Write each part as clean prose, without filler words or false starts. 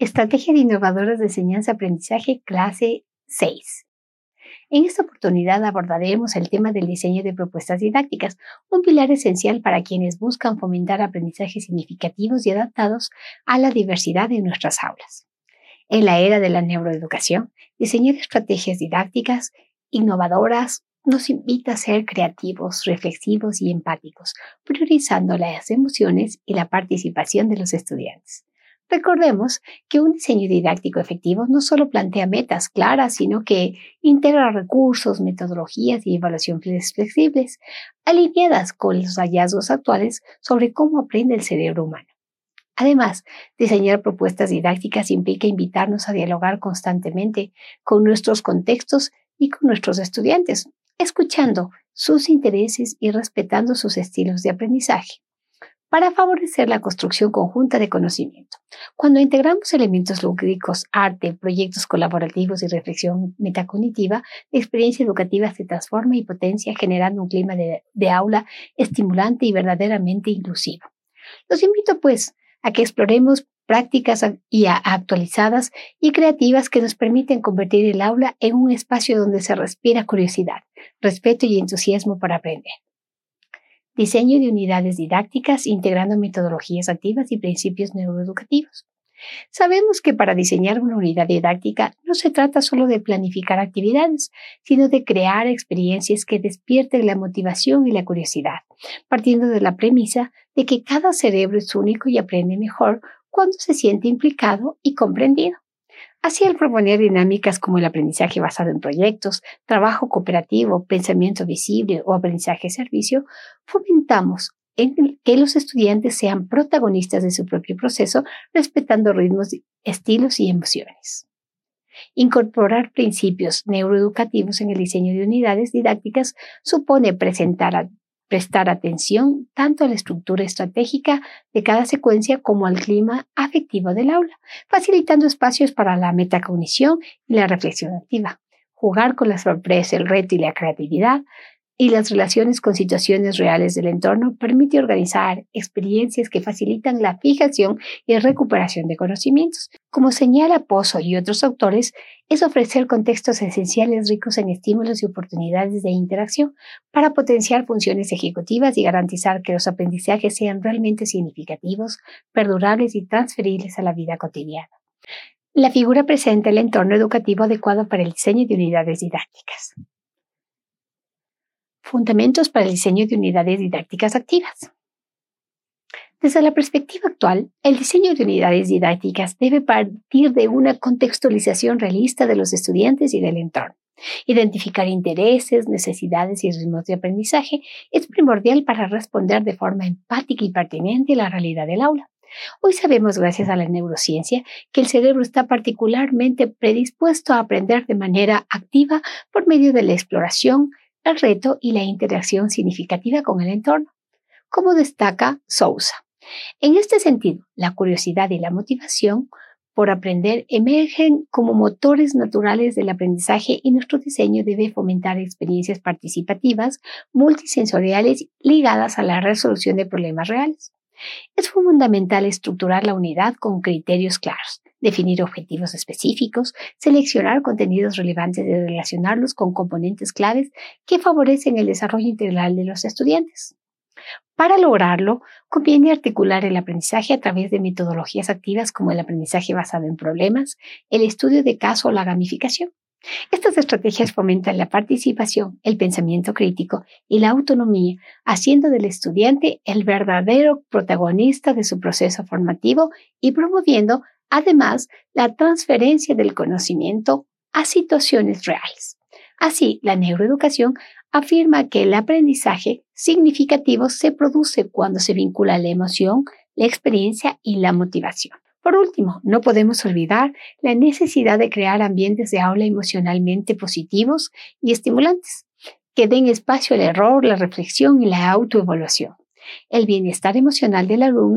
Estrategias innovadoras de enseñanza-aprendizaje, clase 6. En esta oportunidad abordaremos el tema del diseño de propuestas didácticas, un pilar esencial para quienes buscan fomentar aprendizajes significativos y adaptados a la diversidad de nuestras aulas. En la era de la neuroeducación, diseñar estrategias didácticas innovadoras nos invita a ser creativos, reflexivos y empáticos, priorizando las emociones y la participación de los estudiantes. Recordemos que un diseño didáctico efectivo no solo plantea metas claras, sino que integra recursos, metodologías y evaluación flexibles, alineadas con los hallazgos actuales sobre cómo aprende el cerebro humano. Además, diseñar propuestas didácticas implica invitarnos a dialogar constantemente con nuestros contextos y con nuestros estudiantes, escuchando sus intereses y respetando sus estilos de aprendizaje, para favorecer la construcción conjunta de conocimiento. Cuando integramos elementos lúdicos, arte, proyectos colaborativos y reflexión metacognitiva, la experiencia educativa se transforma y potencia, generando un clima de aula estimulante y verdaderamente inclusivo. Los invito, pues, a que exploremos prácticas actualizadas y creativas que nos permiten convertir el aula en un espacio donde se respira curiosidad, respeto y entusiasmo para aprender. Diseño de unidades didácticas integrando metodologías activas y principios neuroeducativos. Sabemos que para diseñar una unidad didáctica no se trata solo de planificar actividades, sino de crear experiencias que despierten la motivación y la curiosidad, partiendo de la premisa de que cada cerebro es único y aprende mejor cuando se siente implicado y comprendido. Así, al proponer dinámicas como el aprendizaje basado en proyectos, trabajo cooperativo, pensamiento visible o aprendizaje servicio, fomentamos en que los estudiantes sean protagonistas de su propio proceso, respetando ritmos, estilos y emociones. Incorporar principios neuroeducativos en el diseño de unidades didácticas supone prestar atención tanto a la estructura estratégica de cada secuencia como al clima afectivo del aula, facilitando espacios para la metacognición y la reflexión activa. Jugar con la sorpresa, el reto y la creatividad y las relaciones con situaciones reales del entorno permite organizar experiencias que facilitan la fijación y recuperación de conocimientos. Como señala Pozo y otros autores, es ofrecer contextos esenciales ricos en estímulos y oportunidades de interacción para potenciar funciones ejecutivas y garantizar que los aprendizajes sean realmente significativos, perdurables y transferibles a la vida cotidiana. La figura presenta el entorno educativo adecuado para el diseño de unidades didácticas. Fundamentos para el diseño de unidades didácticas activas. Desde la perspectiva actual, el diseño de unidades didácticas debe partir de una contextualización realista de los estudiantes y del entorno. Identificar intereses, necesidades y ritmos de aprendizaje es primordial para responder de forma empática y pertinente a la realidad del aula. Hoy sabemos, gracias a la neurociencia, que el cerebro está particularmente predispuesto a aprender de manera activa por medio de la exploración, el reto y la interacción significativa con el entorno, como destaca Sousa. En este sentido, la curiosidad y la motivación por aprender emergen como motores naturales del aprendizaje y nuestro diseño debe fomentar experiencias participativas, multisensoriales ligadas a la resolución de problemas reales. Es fundamental estructurar la unidad con criterios claros, definir objetivos específicos, seleccionar contenidos relevantes y relacionarlos con componentes claves que favorecen el desarrollo integral de los estudiantes. Para lograrlo, conviene articular el aprendizaje a través de metodologías activas como el aprendizaje basado en problemas, el estudio de caso o la gamificación. Estas estrategias fomentan la participación, el pensamiento crítico y la autonomía, haciendo del estudiante el verdadero protagonista de su proceso formativo y promoviendo, además, la transferencia del conocimiento a situaciones reales. Así, la neuroeducación afirma que el aprendizaje significativo se produce cuando se vincula la emoción, la experiencia y la motivación. Por último, no podemos olvidar la necesidad de crear ambientes de aula emocionalmente positivos y estimulantes, que den espacio al error, la reflexión y la autoevaluación. El bienestar emocional del alumno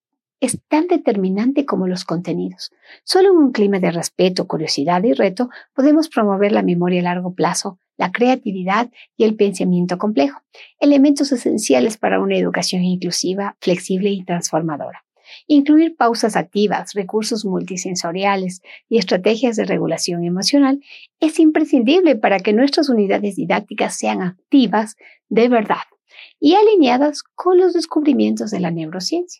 es tan determinante como los contenidos. Solo en un clima de respeto, curiosidad y reto podemos promover la memoria a largo plazo, la creatividad y el pensamiento complejo, elementos esenciales para una educación inclusiva, flexible y transformadora. Incluir pausas activas, recursos multisensoriales y estrategias de regulación emocional es imprescindible para que nuestras unidades didácticas sean activas de verdad y alineadas con los descubrimientos de la neurociencia.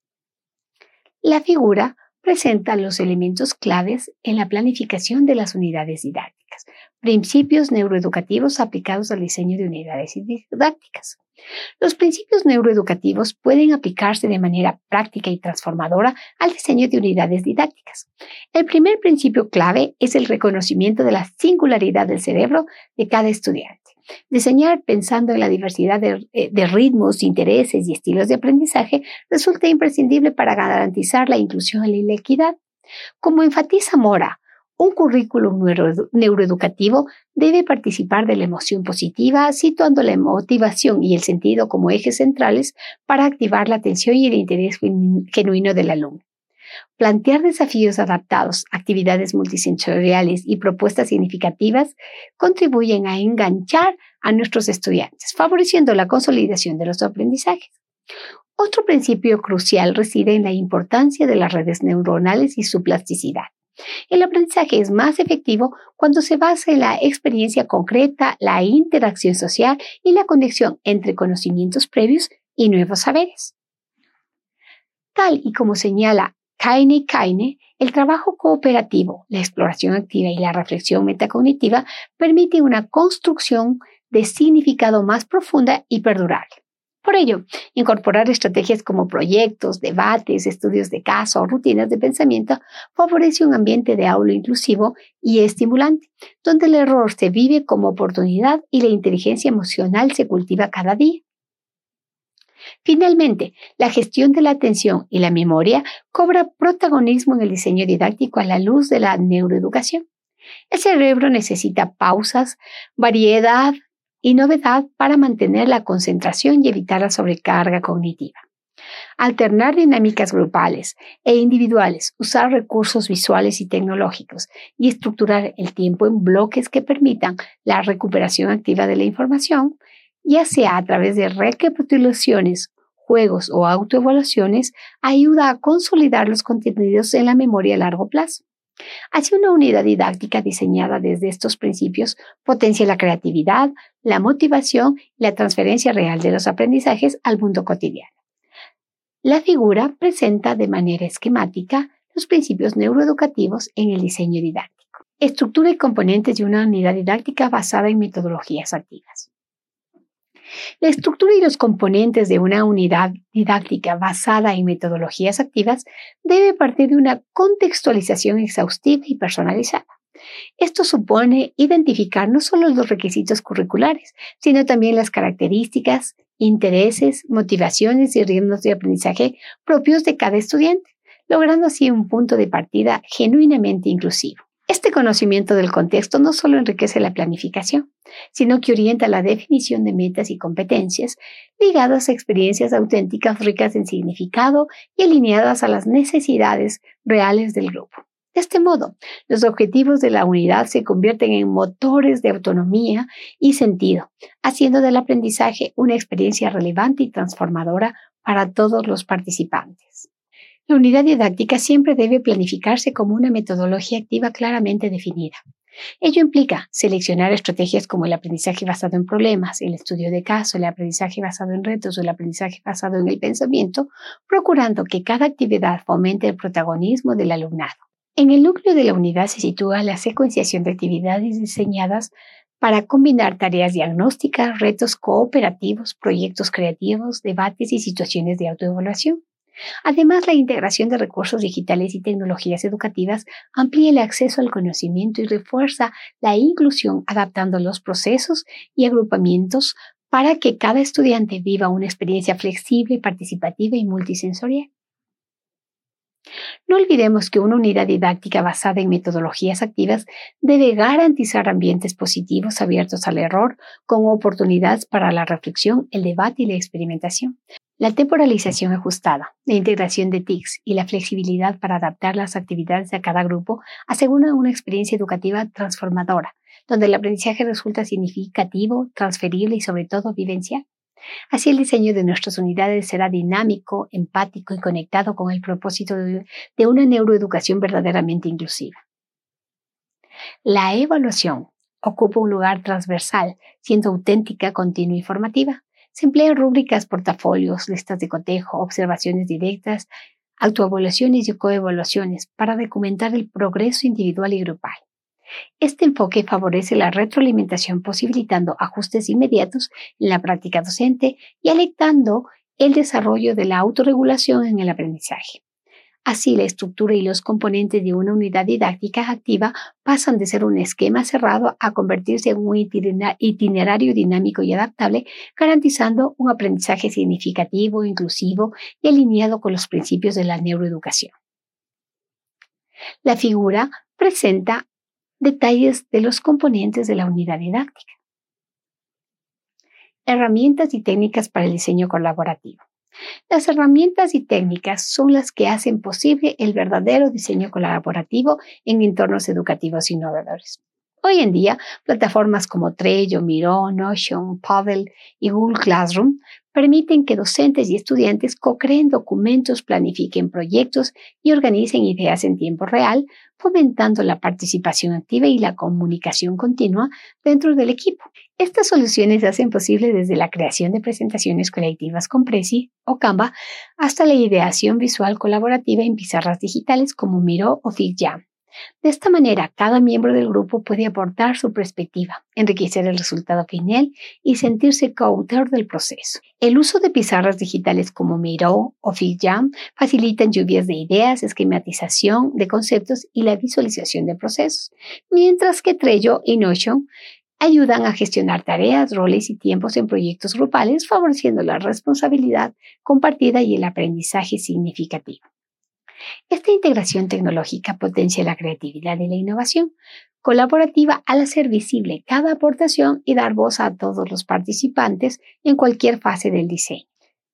La figura presenta los elementos claves en la planificación de las unidades didácticas, principios neuroeducativos aplicados al diseño de unidades didácticas. Los principios neuroeducativos pueden aplicarse de manera práctica y transformadora al diseño de unidades didácticas. El primer principio clave es el reconocimiento de la singularidad del cerebro de cada estudiante. Diseñar pensando en la diversidad de ritmos, intereses y estilos de aprendizaje resulta imprescindible para garantizar la inclusión y la equidad. Como enfatiza Mora, un currículum neuroeducativo debe participar de la emoción positiva, situando la motivación y el sentido como ejes centrales para activar la atención y el interés genuino del alumno. Plantear desafíos adaptados, actividades multisensoriales y propuestas significativas contribuyen a enganchar a nuestros estudiantes, favoreciendo la consolidación de los aprendizajes. Otro principio crucial reside en la importancia de las redes neuronales y su plasticidad. El aprendizaje es más efectivo cuando se basa en la experiencia concreta, la interacción social y la conexión entre conocimientos previos y nuevos saberes. Tal y como señala Kaine, el trabajo cooperativo, la exploración activa y la reflexión metacognitiva permiten una construcción de significado más profunda y perdurable. Por ello, incorporar estrategias como proyectos, debates, estudios de caso o rutinas de pensamiento favorece un ambiente de aula inclusivo y estimulante, donde el error se vive como oportunidad y la inteligencia emocional se cultiva cada día. Finalmente, la gestión de la atención y la memoria cobra protagonismo en el diseño didáctico a la luz de la neuroeducación. El cerebro necesita pausas, variedad y novedad para mantener la concentración y evitar la sobrecarga cognitiva. Alternar dinámicas grupales e individuales, usar recursos visuales y tecnológicos y estructurar el tiempo en bloques que permitan la recuperación activa de la información, ya sea a través de recapitulaciones, juegos o autoevaluaciones, ayuda a consolidar los contenidos en la memoria a largo plazo. Así, una unidad didáctica diseñada desde estos principios potencia la creatividad, la motivación y la transferencia real de los aprendizajes al mundo cotidiano. La figura presenta de manera esquemática los principios neuroeducativos en el diseño didáctico. Estructura y componentes de una unidad didáctica basada en metodologías activas. La estructura y los componentes de una unidad didáctica basada en metodologías activas debe partir de una contextualización exhaustiva y personalizada. Esto supone identificar no solo los requisitos curriculares, sino también las características, intereses, motivaciones y ritmos de aprendizaje propios de cada estudiante, logrando así un punto de partida genuinamente inclusivo. Este conocimiento del contexto no solo enriquece la planificación, sino que orienta la definición de metas y competencias ligadas a experiencias auténticas ricas en significado y alineadas a las necesidades reales del grupo. De este modo, los objetivos de la unidad se convierten en motores de autonomía y sentido, haciendo del aprendizaje una experiencia relevante y transformadora para todos los participantes. La unidad didáctica siempre debe planificarse como una metodología activa claramente definida. Ello implica seleccionar estrategias como el aprendizaje basado en problemas, el estudio de caso, el aprendizaje basado en retos o el aprendizaje basado en el pensamiento, procurando que cada actividad fomente el protagonismo del alumnado. En el núcleo de la unidad se sitúa la secuenciación de actividades diseñadas para combinar tareas diagnósticas, retos cooperativos, proyectos creativos, debates y situaciones de autoevaluación. Además, la integración de recursos digitales y tecnologías educativas amplía el acceso al conocimiento y refuerza la inclusión, adaptando los procesos y agrupamientos para que cada estudiante viva una experiencia flexible, participativa y multisensorial. No olvidemos que una unidad didáctica basada en metodologías activas debe garantizar ambientes positivos abiertos al error, con oportunidades para la reflexión, el debate y la experimentación. La temporalización ajustada, la integración de TICs y la flexibilidad para adaptar las actividades a cada grupo aseguran una experiencia educativa transformadora, donde el aprendizaje resulta significativo, transferible y sobre todo vivencial. Así el diseño de nuestras unidades será dinámico, empático y conectado con el propósito de una neuroeducación verdaderamente inclusiva. La evaluación ocupa un lugar transversal, siendo auténtica, continua y formativa. Se emplean rúbricas, portafolios, listas de cotejo, observaciones directas, autoevaluaciones y coevaluaciones para documentar el progreso individual y grupal. Este enfoque favorece la retroalimentación, posibilitando ajustes inmediatos en la práctica docente y alentando el desarrollo de la autorregulación en el aprendizaje. Así, la estructura y los componentes de una unidad didáctica activa pasan de ser un esquema cerrado a convertirse en un itinerario dinámico y adaptable, garantizando un aprendizaje significativo, inclusivo y alineado con los principios de la neuroeducación. La figura presenta detalles de los componentes de la unidad didáctica. Herramientas y técnicas para el diseño colaborativo. Las herramientas y técnicas son las que hacen posible el verdadero diseño colaborativo en entornos educativos innovadores. Hoy en día, plataformas como Trello, Miro, Notion, Paddle y Google Classroom permiten que docentes y estudiantes co-creen documentos, planifiquen proyectos y organicen ideas en tiempo real, fomentando la participación activa y la comunicación continua dentro del equipo. Estas soluciones se hacen posible desde la creación de presentaciones colectivas con Prezi o Canva hasta la ideación visual colaborativa en pizarras digitales como Miro o FigJam. De esta manera, cada miembro del grupo puede aportar su perspectiva, enriquecer el resultado final y sentirse coautor del proceso. El uso de pizarras digitales como Miro o FigJam facilitan lluvias de ideas, esquematización de conceptos y la visualización de procesos, mientras que Trello y Notion ayudan a gestionar tareas, roles y tiempos en proyectos grupales, favoreciendo la responsabilidad compartida y el aprendizaje significativo. Esta integración tecnológica potencia la creatividad y la innovación colaborativa al hacer visible cada aportación y dar voz a todos los participantes en cualquier fase del diseño.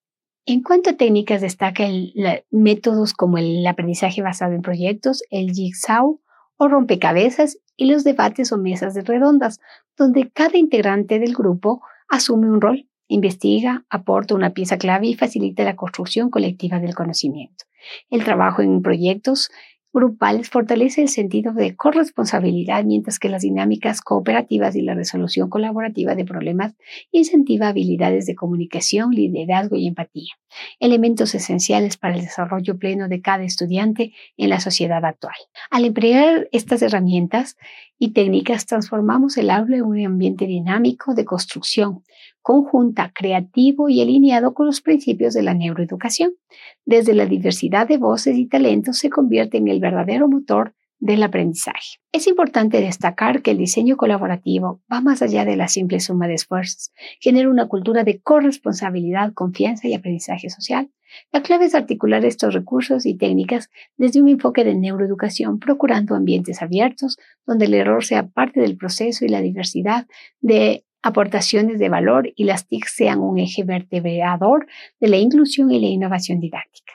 En cuanto a técnicas, destaca métodos como el aprendizaje basado en proyectos, el jigsaw o rompecabezas y los debates o mesas redondas, donde cada integrante del grupo asume un rol, investiga, aporta una pieza clave y facilita la construcción colectiva del conocimiento. El trabajo en proyectos grupales fortalece el sentido de corresponsabilidad, mientras que las dinámicas cooperativas y la resolución colaborativa de problemas incentiva habilidades de comunicación, liderazgo y empatía, elementos esenciales para el desarrollo pleno de cada estudiante en la sociedad actual. Al emplear estas herramientas y técnicas, transformamos el aula en un ambiente dinámico de construcción conjunta, creativo y alineado con los principios de la neuroeducación. Desde la diversidad de voces y talentos se convierte en el verdadero motor del aprendizaje. Es importante destacar que el diseño colaborativo va más allá de la simple suma de esfuerzos. Genera una cultura de corresponsabilidad, confianza y aprendizaje social. La clave es articular estos recursos y técnicas desde un enfoque de neuroeducación, procurando ambientes abiertos donde el error sea parte del proceso y la diversidad de aportaciones de valor y las TIC sean un eje vertebrador de la inclusión y la innovación didáctica.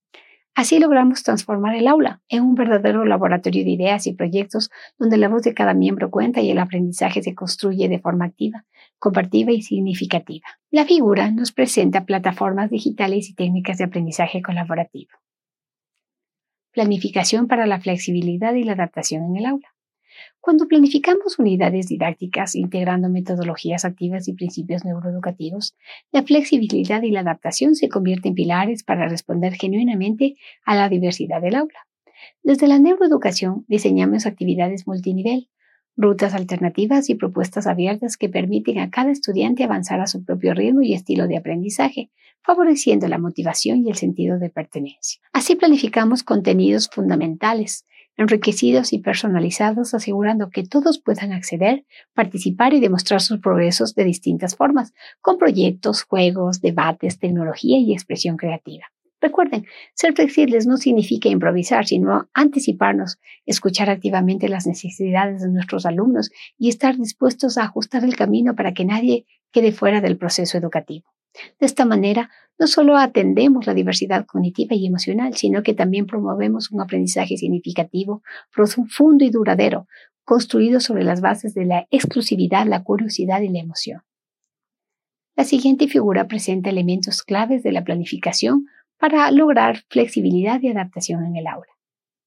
Así logramos transformar el aula en un verdadero laboratorio de ideas y proyectos donde la voz de cada miembro cuenta y el aprendizaje se construye de forma activa, compartida y significativa. La figura nos presenta plataformas digitales y técnicas de aprendizaje colaborativo. Planificación para la flexibilidad y la adaptación en el aula. Cuando planificamos unidades didácticas integrando metodologías activas y principios neuroeducativos, la flexibilidad y la adaptación se convierten en pilares para responder genuinamente a la diversidad del aula. Desde la neuroeducación diseñamos actividades multinivel, rutas alternativas y propuestas abiertas que permiten a cada estudiante avanzar a su propio ritmo y estilo de aprendizaje, favoreciendo la motivación y el sentido de pertenencia. Así planificamos contenidos fundamentales, enriquecidos y personalizados, asegurando que todos puedan acceder, participar y demostrar sus progresos de distintas formas, con proyectos, juegos, debates, tecnología y expresión creativa. Recuerden, ser flexibles no significa improvisar, sino anticiparnos, escuchar activamente las necesidades de nuestros alumnos y estar dispuestos a ajustar el camino para que nadie quede fuera del proceso educativo. De esta manera, no solo atendemos la diversidad cognitiva y emocional, sino que también promovemos un aprendizaje significativo, profundo y duradero, construido sobre las bases de la exclusividad, la curiosidad y la emoción. La siguiente figura presenta elementos claves de la planificación para lograr flexibilidad y adaptación en el aula.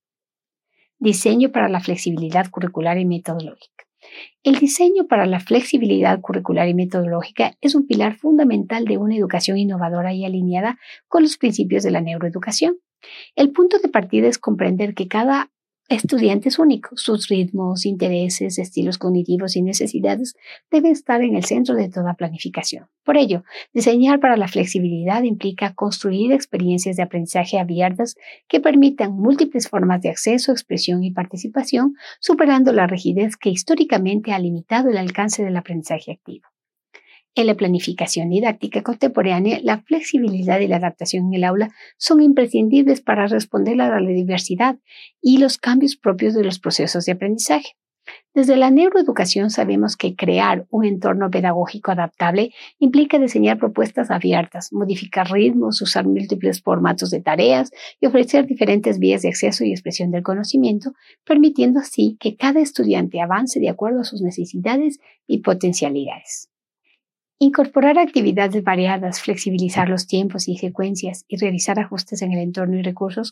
Diseño para la flexibilidad curricular y metodológica. El diseño para la flexibilidad curricular y metodológica es un pilar fundamental de una educación innovadora y alineada con los principios de la neuroeducación. El punto de partida es comprender que cada estudiante es único. Sus ritmos, intereses, estilos cognitivos y necesidades deben estar en el centro de toda planificación. Por ello, diseñar para la flexibilidad implica construir experiencias de aprendizaje abiertas que permitan múltiples formas de acceso, expresión y participación, superando la rigidez que históricamente ha limitado el alcance del aprendizaje activo. En la planificación didáctica contemporánea, la flexibilidad y la adaptación en el aula son imprescindibles para responder a la diversidad y los cambios propios de los procesos de aprendizaje. Desde la neuroeducación sabemos que crear un entorno pedagógico adaptable implica diseñar propuestas abiertas, modificar ritmos, usar múltiples formatos de tareas y ofrecer diferentes vías de acceso y expresión del conocimiento, permitiendo así que cada estudiante avance de acuerdo a sus necesidades y potencialidades. Incorporar actividades variadas, flexibilizar los tiempos y secuencias y realizar ajustes en el entorno y recursos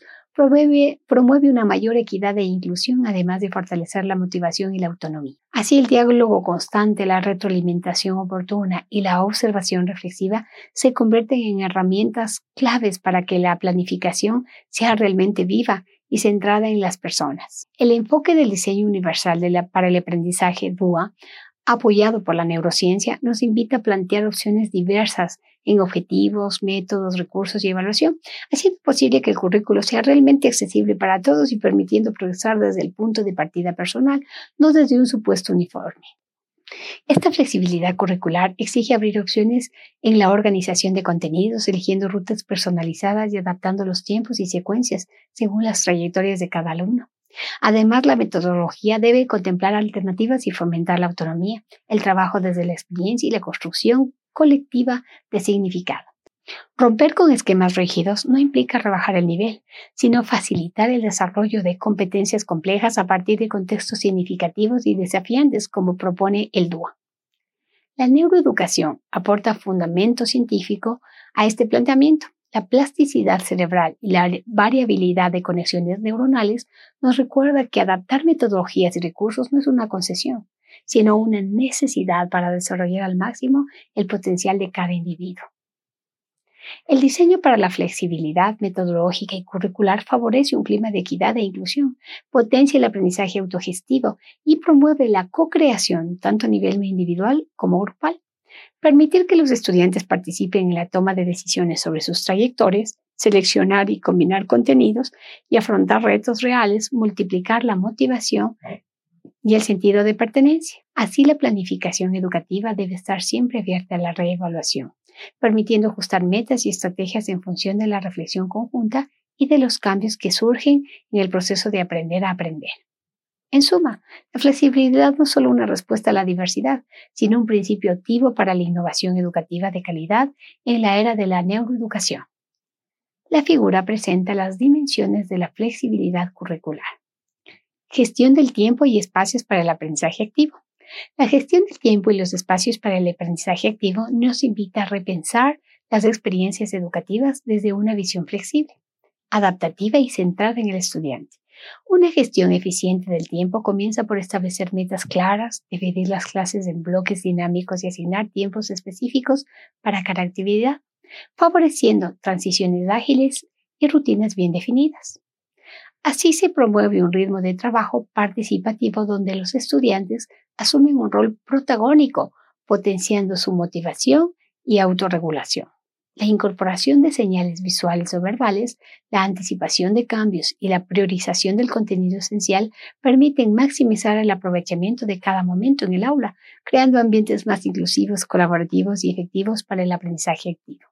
promueve una mayor equidad e inclusión, además de fortalecer la motivación y la autonomía. Así, el diálogo constante, la retroalimentación oportuna y la observación reflexiva se convierten en herramientas claves para que la planificación sea realmente viva y centrada en las personas. El enfoque del diseño universal para el aprendizaje DUA, apoyado por la neurociencia, nos invita a plantear opciones diversas en objetivos, métodos, recursos y evaluación, haciendo posible que el currículo sea realmente accesible para todos y permitiendo progresar desde el punto de partida personal, no desde un supuesto uniforme. Esta flexibilidad curricular exige abrir opciones en la organización de contenidos, eligiendo rutas personalizadas y adaptando los tiempos y secuencias según las trayectorias de cada alumno. Además, la metodología debe contemplar alternativas y fomentar la autonomía, el trabajo desde la experiencia y la construcción colectiva de significado. Romper con esquemas rígidos no implica rebajar el nivel, sino facilitar el desarrollo de competencias complejas a partir de contextos significativos y desafiantes, como propone el DUA. La neuroeducación aporta fundamento científico a este planteamiento. La plasticidad cerebral y la variabilidad de conexiones neuronales nos recuerda que adaptar metodologías y recursos no es una concesión, sino una necesidad para desarrollar al máximo el potencial de cada individuo. El diseño para la flexibilidad metodológica y curricular favorece un clima de equidad e inclusión, potencia el aprendizaje autogestivo y promueve la co-creación tanto a nivel individual como grupal. Permitir que los estudiantes participen en la toma de decisiones sobre sus trayectorias, seleccionar y combinar contenidos y afrontar retos reales, multiplicar la motivación y el sentido de pertenencia. Así, la planificación educativa debe estar siempre abierta a la reevaluación, permitiendo ajustar metas y estrategias en función de la reflexión conjunta y de los cambios que surgen en el proceso de aprender a aprender. En suma, la flexibilidad no es solo una respuesta a la diversidad, sino un principio activo para la innovación educativa de calidad en la era de la neuroeducación. La figura presenta las dimensiones de la flexibilidad curricular. Gestión del tiempo y espacios para el aprendizaje activo. La gestión del tiempo y los espacios para el aprendizaje activo nos invita a repensar las experiencias educativas desde una visión flexible, adaptativa y centrada en el estudiante. Una gestión eficiente del tiempo comienza por establecer metas claras, dividir las clases en bloques dinámicos y asignar tiempos específicos para cada actividad, favoreciendo transiciones ágiles y rutinas bien definidas. Así se promueve un ritmo de trabajo participativo donde los estudiantes asumen un rol protagónico, potenciando su motivación y autorregulación. La incorporación de señales visuales o verbales, la anticipación de cambios y la priorización del contenido esencial permiten maximizar el aprovechamiento de cada momento en el aula, creando ambientes más inclusivos, colaborativos y efectivos para el aprendizaje activo.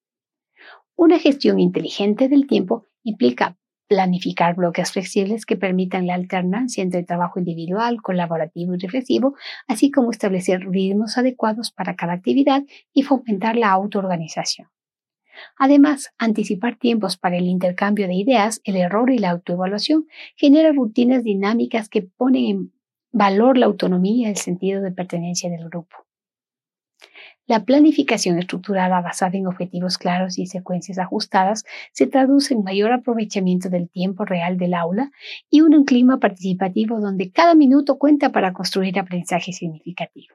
Una gestión inteligente del tiempo implica planificar bloques flexibles que permitan la alternancia entre trabajo individual, colaborativo y reflexivo, así como establecer ritmos adecuados para cada actividad y fomentar la autoorganización. Además, anticipar tiempos para el intercambio de ideas, el error y la autoevaluación genera rutinas dinámicas que ponen en valor la autonomía y el sentido de pertenencia del grupo. La planificación estructurada basada en objetivos claros y secuencias ajustadas se traduce en mayor aprovechamiento del tiempo real del aula y un clima participativo donde cada minuto cuenta para construir aprendizaje significativo.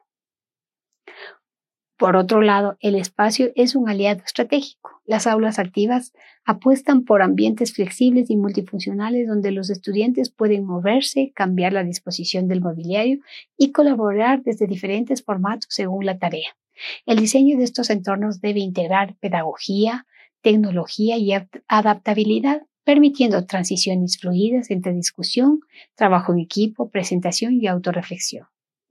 Por otro lado, el espacio es un aliado estratégico. Las aulas activas apuestan por ambientes flexibles y multifuncionales donde los estudiantes pueden moverse, cambiar la disposición del mobiliario y colaborar desde diferentes formatos según la tarea. El diseño de estos entornos debe integrar pedagogía, tecnología y adaptabilidad, permitiendo transiciones fluidas entre discusión, trabajo en equipo, presentación y autorreflexión.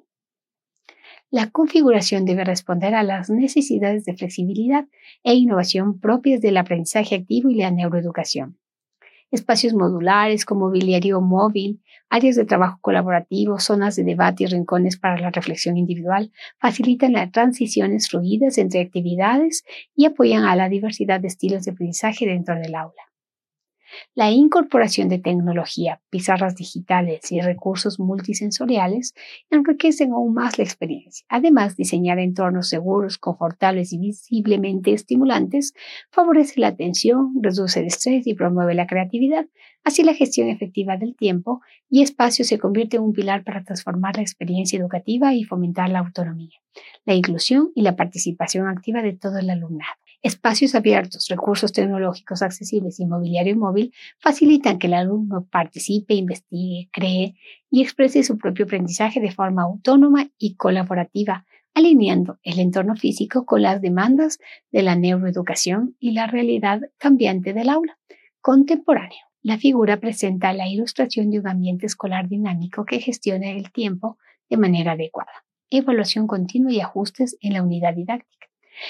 La configuración debe responder a las necesidades de flexibilidad e innovación propias del aprendizaje activo y la neuroeducación. Espacios modulares con mobiliario móvil, áreas de trabajo colaborativo, zonas de debate y rincones para la reflexión individual facilitan las transiciones fluidas entre actividades y apoyan a la diversidad de estilos de aprendizaje dentro del aula. La incorporación de tecnología, pizarras digitales y recursos multisensoriales enriquecen aún más la experiencia. Además, diseñar entornos seguros, confortables y visiblemente estimulantes favorece la atención, reduce el estrés y promueve la creatividad. Así, la gestión efectiva del tiempo y espacio se convierte en un pilar para transformar la experiencia educativa y fomentar la autonomía, la inclusión y la participación activa de todo el alumnado. Espacios abiertos, recursos tecnológicos accesibles y mobiliario móvil facilitan que el alumno participe, investigue, cree y exprese su propio aprendizaje de forma autónoma y colaborativa, alineando el entorno físico con las demandas de la neuroeducación y la realidad cambiante del aula contemporáneo. La figura presenta la ilustración de un ambiente escolar dinámico que gestiona el tiempo de manera adecuada, evaluación continua y ajustes en la unidad didáctica.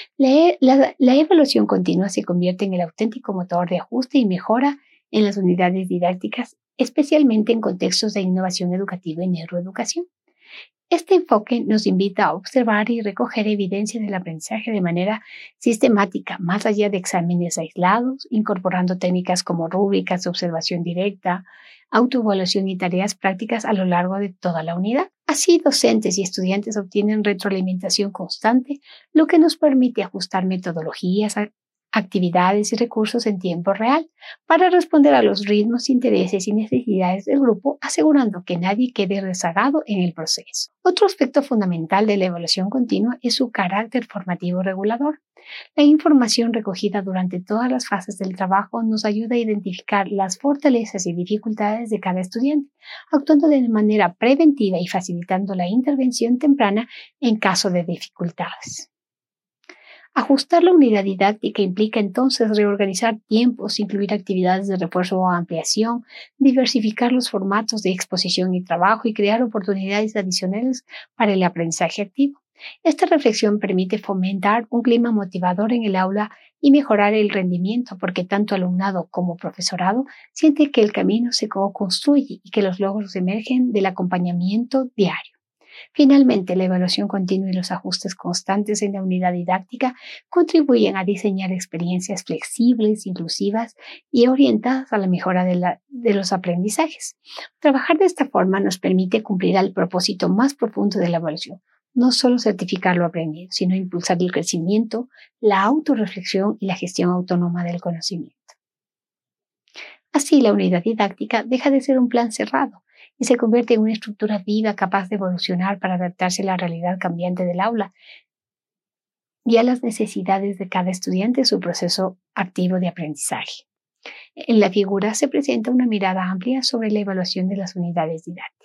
La evaluación continua se convierte en el auténtico motor de ajuste y mejora en las unidades didácticas, especialmente en contextos de innovación educativa y neuroeducación. Este enfoque nos invita a observar y recoger evidencia del aprendizaje de manera sistemática, más allá de exámenes aislados, incorporando técnicas como rúbricas de observación directa, autoevaluación y tareas prácticas a lo largo de toda la unidad. Así, docentes y estudiantes obtienen retroalimentación constante, lo que nos permite ajustar metodologías, actividades y recursos en tiempo real para responder a los ritmos, intereses y necesidades del grupo, asegurando que nadie quede rezagado en el proceso. Otro aspecto fundamental de la evaluación continua es su carácter formativo regulador. La información recogida durante todas las fases del trabajo nos ayuda a identificar las fortalezas y dificultades de cada estudiante, actuando de manera preventiva y facilitando la intervención temprana en caso de dificultades. Ajustar la unidad didáctica implica entonces reorganizar tiempos, incluir actividades de refuerzo o ampliación, diversificar los formatos de exposición y trabajo y crear oportunidades adicionales para el aprendizaje activo. Esta reflexión permite fomentar un clima motivador en el aula y mejorar el rendimiento porque tanto alumnado como profesorado sienten que el camino se co-construye y que los logros emergen del acompañamiento diario. Finalmente, la evaluación continua y los ajustes constantes en la unidad didáctica contribuyen a diseñar experiencias flexibles, inclusivas y orientadas a la mejora de los aprendizajes. Trabajar de esta forma nos permite cumplir el propósito más profundo de la evaluación, no solo certificar lo aprendido, sino impulsar el crecimiento, la autorreflexión y la gestión autónoma del conocimiento. Así, la unidad didáctica deja de ser un plan cerrado y se convierte en una estructura viva capaz de evolucionar para adaptarse a la realidad cambiante del aula y a las necesidades de cada estudiante en su proceso activo de aprendizaje. En la figura se presenta una mirada amplia sobre la evaluación de las unidades didácticas.